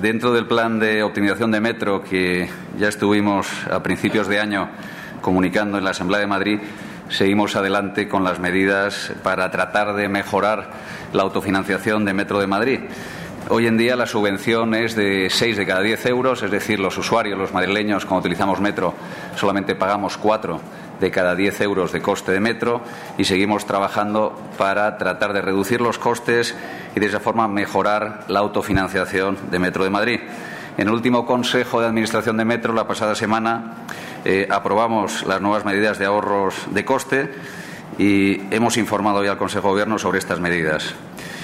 dentro del plan de optimización de metro que ya estuvimos a principios de año comunicando en la Asamblea de Madrid, seguimos adelante con las medidas para tratar de mejorar la autofinanciación de Metro de Madrid. Hoy en día la subvención es de 6 de cada 10 euros, es decir, los usuarios, los madrileños, cuando utilizamos metro, solamente pagamos 4 de cada 10 euros de coste de metro, y seguimos trabajando para tratar de reducir los costes y de esa forma mejorar la autofinanciación de Metro de Madrid. En el último Consejo de Administración de Metro, la pasada semana, aprobamos las nuevas medidas de ahorros de coste y hemos informado hoy al Consejo de Gobierno sobre estas medidas.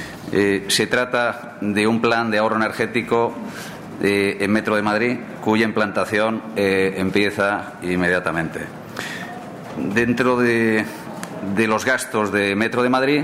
Se trata de un plan de ahorro energético en Metro de Madrid, cuya implantación empieza inmediatamente. Dentro de los gastos de Metro de Madrid,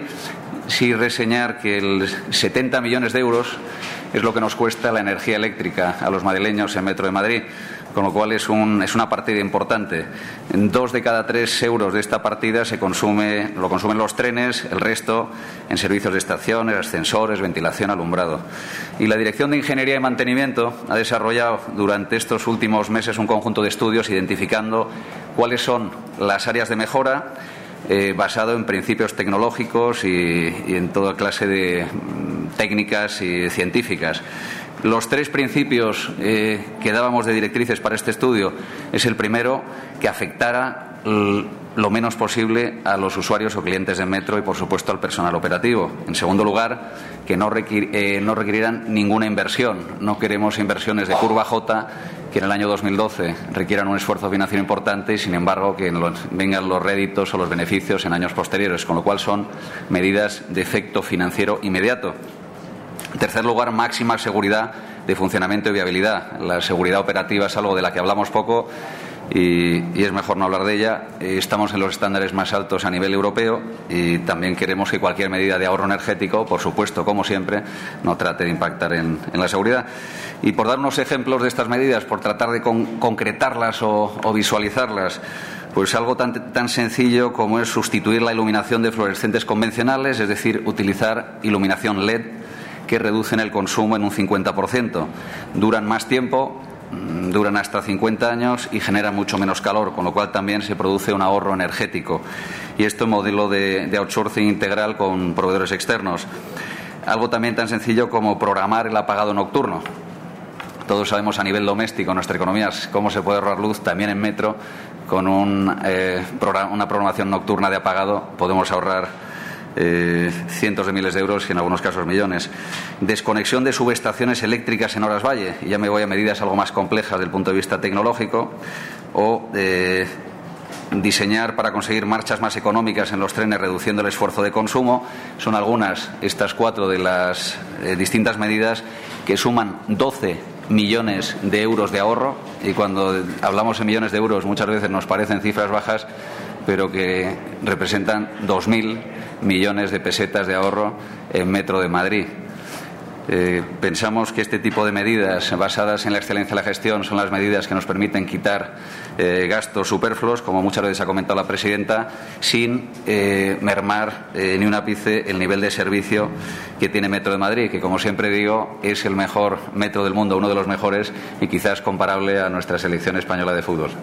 sí reseñar que 70 millones de euros es lo que nos cuesta la energía eléctrica a los madrileños en Metro de Madrid, con lo cual es una partida importante. 2 de cada 3 euros de esta partida lo consumen los trenes, el resto en servicios de estaciones, ascensores, ventilación, alumbrado. Y la Dirección de Ingeniería y Mantenimiento ha desarrollado durante estos últimos meses un conjunto de estudios identificando cuáles son las áreas de mejora, basado en principios tecnológicos y en toda clase de técnicas y científicas. Los 3 principios que dábamos de directrices para este estudio es el primero, que afectara lo menos posible a los usuarios o clientes de metro y, por supuesto, al personal operativo. En segundo lugar, que no requirieran ninguna inversión. No queremos inversiones de curva J que en el año 2012 requieran un esfuerzo financiero importante y, sin embargo, que vengan los réditos o los beneficios en años posteriores, con lo cual son medidas de efecto financiero inmediato. En tercer lugar, máxima seguridad de funcionamiento y viabilidad. La seguridad operativa es algo de la que hablamos poco y es mejor no hablar de ella. Estamos en los estándares más altos a nivel europeo y también queremos que cualquier medida de ahorro energético, por supuesto, como siempre, no trate de impactar en la seguridad. Y por dar unos ejemplos de estas medidas, por tratar de concretarlas o visualizarlas, pues algo tan sencillo como es sustituir la iluminación de fluorescentes convencionales, es decir, utilizar iluminación LED, que reducen el consumo en un 50%. Duran más tiempo, duran hasta 50 años y generan mucho menos calor, con lo cual también se produce un ahorro energético. Y esto en modelo de outsourcing integral con proveedores externos. Algo también tan sencillo como programar el apagado nocturno. Todos sabemos a nivel doméstico en nuestra economía cómo se puede ahorrar luz. También en metro, con una programación nocturna de apagado, podemos ahorrar cientos de miles de euros y en algunos casos millones. Desconexión de subestaciones eléctricas en horas valle, y ya me voy a medidas algo más complejas desde el punto de vista tecnológico, o diseñar para conseguir marchas más económicas en los trenes reduciendo el esfuerzo de consumo. Son algunas, estas 4 de las distintas medidas que suman 12 millones de euros de ahorro, y cuando hablamos en millones de euros muchas veces nos parecen cifras bajas, pero que representan 2.000 millones de pesetas de ahorro en Metro de Madrid. Pensamos que este tipo de medidas basadas en la excelencia de la gestión son las medidas que nos permiten quitar gastos superfluos, como muchas veces ha comentado la presidenta, sin mermar ni un ápice el nivel de servicio que tiene Metro de Madrid, que, como siempre digo, es el mejor metro del mundo, uno de los mejores, y quizás comparable a nuestra selección española de fútbol.